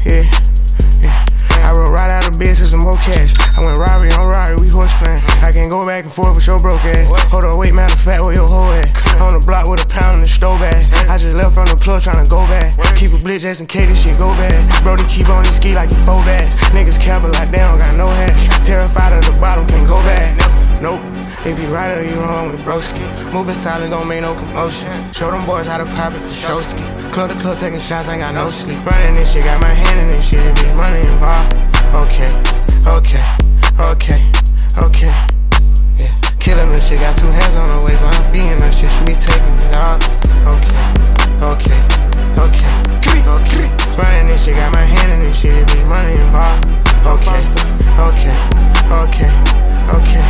yeah, yeah. I rode right out of business some more cash. I went robbery on robbery, we horse playing. I can go back and forth with your broke ass. Hold on, wait, matter of fact, where your hoe at? On the block with a pound in the stove bag. I just left from the plug tryna go back. Keep a blitz just in case this shit go bad. Brody keep on his ski like he faux bass. Niggas capping like they don't got no hat. Terrified of the bottom, can't go back. Nope. If you right or you wrong with broski. Moving silent, don't make no commotion. Show them boys how to pop it for showski. Club to club, taking shots, ain't got no sleep. Running this shit, got my hand in this shit. Bitch, money involved. Okay, okay, okay, okay. Yeah, killing this shit, got two hands on her waist. While I'm being that shit, she be taking it off. Okay, okay, okay, okay. Running this shit, got my hand in this shit. Bitch, money involved. Okay, okay, okay, okay.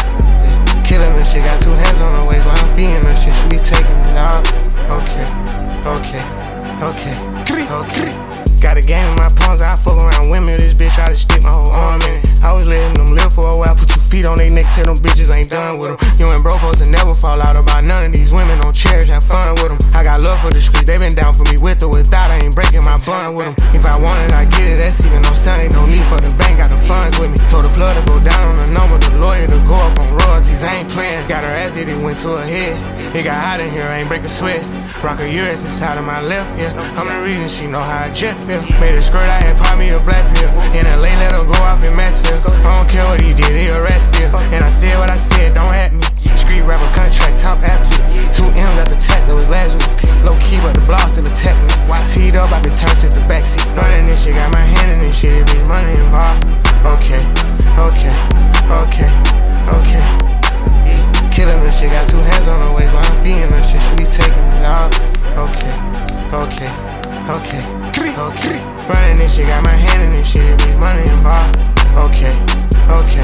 Killing this shit, got two hands on her waist. While I'm being that shit, she be taking it off. Okay, okay, okay, okay. Got a game in my palms, I fuck around women. This bitch try to stick my whole arm in it. I was letting them live for a while, put your feet on they neck, tell them bitches ain't done with them. You and bro supposed to never fall out about none of these women. Don't cherish, have fun with them. I got love for the streets, they been down for me with or without. I ain't breaking my bond with them. If I want it, I get it, that's even on Sunday. No need for the bank, got the funds with me. Told the plug to go down on the number, the lawyer to go up on royalties. I ain't playing. Got her ass did it, went to her head. It got hot in here, I ain't break a sweat. Rock a US inside of my left, yeah. I'm the reason she know how I jet feel. Made a skirt, I had popped me a black pill. In LA, let her go off in Maxfield. I don't care what he did, he arrested. And I said what I said, don't at me. Street rapper contract, top athlete. 2 M's at the tech, that was last week. Low key, but the block still attack me. Teed up, I been turned since the backseat. Running this shit, got my hand in this shit. It bitch money involved. Okay, okay, okay, okay. Killing this shit, got 2 hands on her waist. While I'm being that shit, she be taking it off. Okay, okay, okay, okay. Running this shit, got my hand in this shit. It bitch money involved. Okay, okay.